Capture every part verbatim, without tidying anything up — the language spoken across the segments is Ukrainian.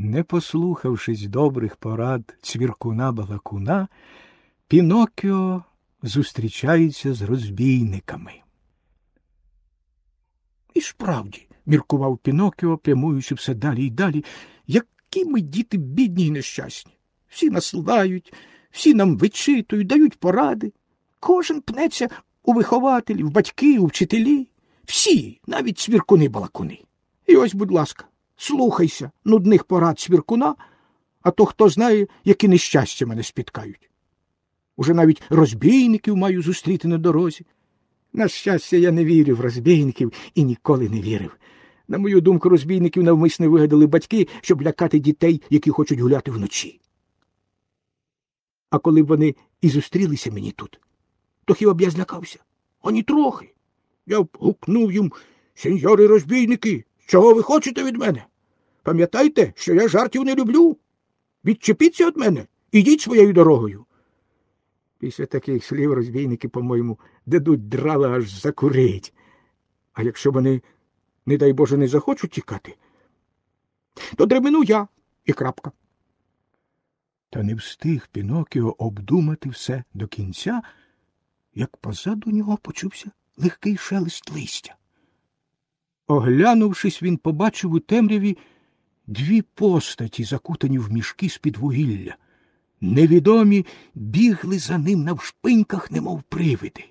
Не послухавшись добрих порад цвіркуна-балакуна, Пінокіо зустрічається з розбійниками. І справді, міркував Пінокіо, прямуючи все далі й далі, які ми діти бідні й нещасні. Всі нас лають, всі нам вичитують, дають поради. Кожен пнеться у вихователів, батьки, у вчителі. Всі, навіть цвіркуни-балакуни. І ось, будь ласка, слухайся нудних порад цвіркуна, а то хто знає, які нещастя мене спіткають. Уже навіть розбійників маю зустріти на дорозі. На щастя, я не вірю в розбійників і ніколи не вірив. На мою думку, розбійників навмисне вигадали батьки, щоб лякати дітей, які хочуть гуляти вночі. А коли б вони і зустрілися мені тут, то хіба б я злякався? Ані трохи. Я б гукнув їм: «Сеньори розбійники, чого ви хочете від мене? Пам'ятайте, що я жартів не люблю. Відчепіться від мене, ідіть своєю дорогою». Після таких слів розбійники, по-моєму, дадуть драла аж закурить. А якщо вони, не дай Боже, не захочуть тікати, то дремену я і крапка. Та не встиг Пінокіо обдумати все до кінця, як позаду нього почувся легкий шелест листя. Оглянувшись, він побачив у темряві дві постаті, закутані в мішки з-під вугілля. Невідомі бігли за ним навшпиньках, немов привиди.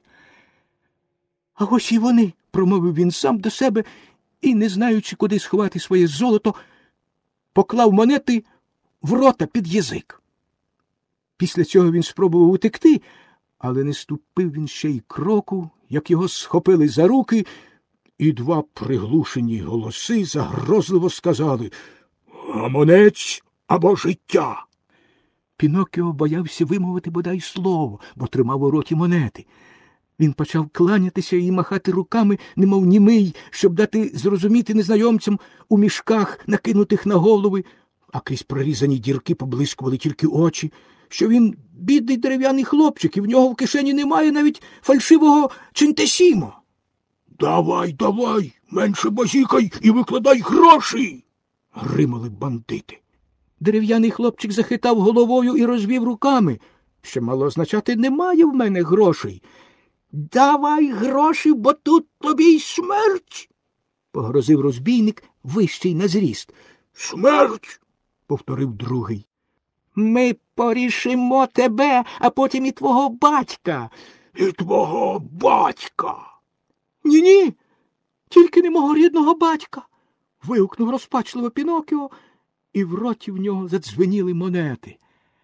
«А ось і вони», – промовив він сам до себе і, не знаючи, куди сховати своє золото, поклав монети в рота під язик. Після цього він спробував утекти, але не ступив він ще й кроку, як його схопили за руки, і два приглушені голоси загрозливо сказали: «Гаманець або життя!» Пінокіо боявся вимовити бодай слово, бо тримав у роті монети. Він почав кланятися і махати руками, немов німий, щоб дати зрозуміти незнайомцям у мішках, накинутих на голови, а крізь прорізані дірки поблискували тільки очі, що він бідний дерев'яний хлопчик, і в нього в кишені немає навіть фальшивого чинтесімо. «Давай, давай, менше базікай і викладай гроші!» – гримали бандити. Дерев'яний хлопчик захитав головою і розвів руками. Що мало означати: «Немає в мене грошей». «Давай гроші, бо тут тобі й смерть!» – погрозив розбійник, вищий на зріст. «Смерть!» – повторив другий. «Ми порішимо тебе, а потім і твого батька». «І твого батька!» «Ні-ні, тільки не мого рідного батька!» – вигукнув розпачливо Пінокіо, і в роті в нього задзвеніли монети.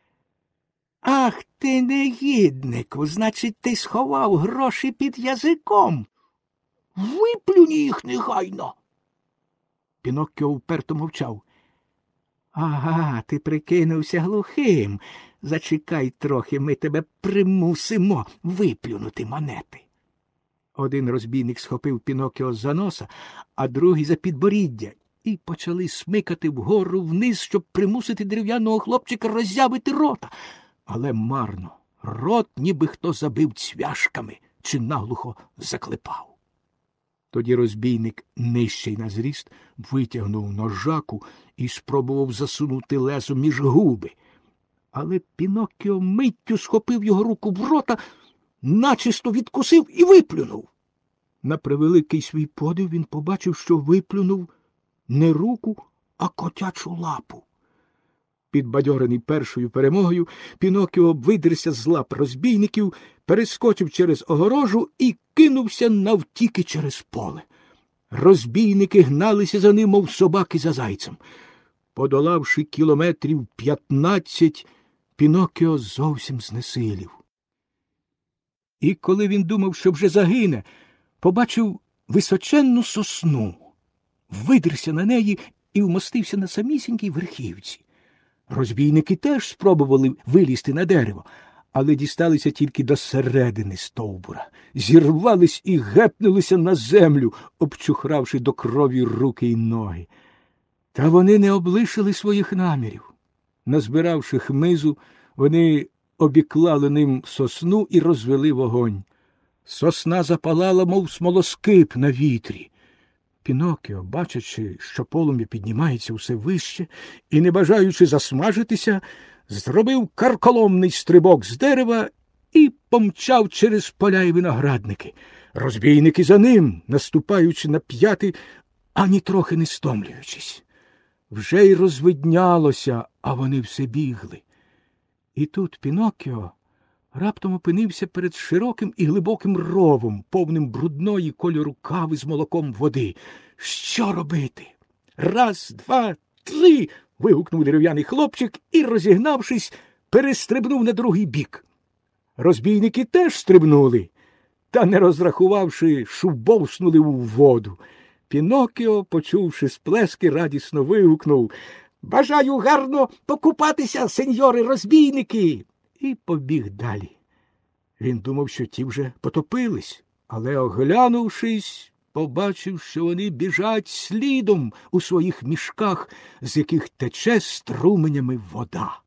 «Ах ти, негіднику, значить, ти сховав гроші під язиком. Виплюнь їх негайно!» Пінокіо вперто мовчав. «Ага, ти прикинувся глухим. Зачекай трохи, ми тебе примусимо виплюнути монети». Один розбійник схопив Пінокіо за носа, а другий за підборіддя, і почали смикати вгору вниз, щоб примусити дерев'яного хлопчика роззявити рота. Але марно. Рот ніби хто забив цвяшками чи наглухо заклепав. Тоді розбійник, нижчий на зріст, витягнув ножаку і спробував засунути лезо між губи. Але Пінокіо миттю схопив його руку в рота, начисто відкусив і виплюнув. На превеликий свій подив він побачив, що виплюнув не руку, а котячу лапу. Підбадьорений першою перемогою, Пінокіо видерся з лап розбійників, перескочив через огорожу і кинувся навтіки через поле. Розбійники гналися за ним, мов собаки за зайцем. Подолавши кілометрів п'ятнадцять, Пінокіо зовсім знесилів. І коли він думав, що вже загине, побачив височенну сосну, видерся на неї і вмостився на самісінькій верхівці. Розбійники теж спробували вилізти на дерево, але дісталися тільки до середини стовбура, зірвались і гепнулися на землю, обчухравши до крові руки й ноги. Та вони не облишили своїх намірів. Назбиравши хмизу, вони обіклали ним сосну і розвели вогонь. Сосна запалала, мов смолоскип на вітрі. Пінокіо, бачачи, що полум'я піднімається усе вище, і, не бажаючи засмажитися, зробив карколомний стрибок з дерева і помчав через поля й виноградники. Розбійники за ним, наступаючи на п'яти, ані трохи не стомлюючись. Вже й розвиднялося, а вони все бігли. І тут Пінокіо раптом опинився перед широким і глибоким ровом, повним брудної кольору кави з молоком води. Що робити? Раз, два, три! Вигукнув дерев'яний хлопчик і, розігнавшись, перестрибнув на другий бік. Розбійники теж стрибнули, та, не розрахувавши, шубовснули у воду. Пінокіо, почувши сплески, радісно вигукнув: «Бажаю гарно покупатися, сеньори розбійники!» І побіг далі. Він думав, що ті вже потопились, але, оглянувшись, побачив, що вони біжать слідом у своїх мішках, з яких тече струменями вода.